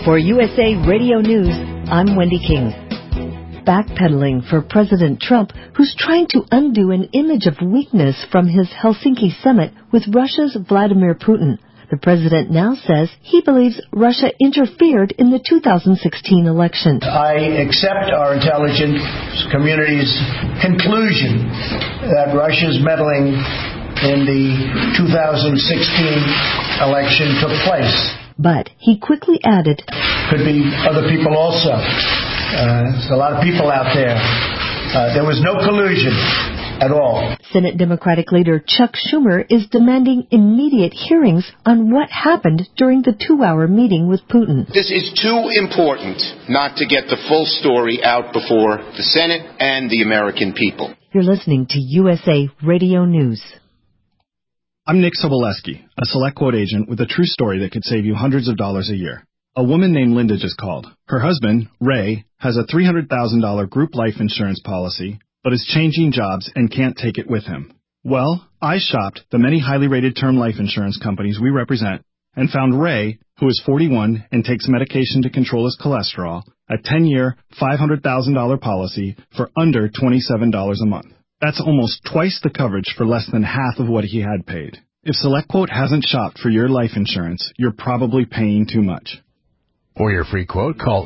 For USA Radio News, I'm Wendy King. Backpedaling for President Trump, who's trying to undo an image of weakness from his Helsinki summit with Russia's Vladimir Putin. The president now says he believes Russia interfered in the 2016 election. I accept our intelligence community's conclusion that Russia's meddling in the 2016 election took place. But he quickly added, could be other people also. There's a lot of people out there. There was no collusion at all. Senate Democratic leader Chuck Schumer is demanding immediate hearings on what happened during the 2-hour meeting with Putin. This is too important not to get the full story out before the Senate and the American people. You're listening to USA Radio News. I'm Nick Soboleski, a SelectQuote agent with a true story that could save you hundreds of dollars a year. A woman named Linda just called. Her husband, Ray, has a $300,000 group life insurance policy, but is changing jobs and can't take it with him. Well, I shopped the many highly rated term life insurance companies we represent and found Ray, who is 41 and takes medication to control his cholesterol, a 10-year, $500,000 policy for under $27 a month. That's almost twice the coverage for less than half of what he had paid. If SelectQuote hasn't shopped for your life insurance, you're probably paying too much. For your free quote, call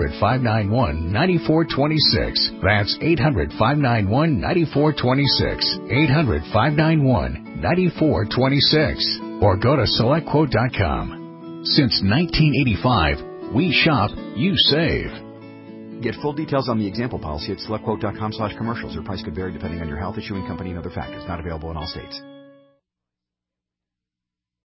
800-591-9426. That's 800-591-9426. 800-591-9426. Or go to SelectQuote.com. Since 1985, we shop, you save. Get full details on the example policy at SelectQuote.com/commercials. Your price could vary depending on your health, issuing company, and other factors. Not available in all states.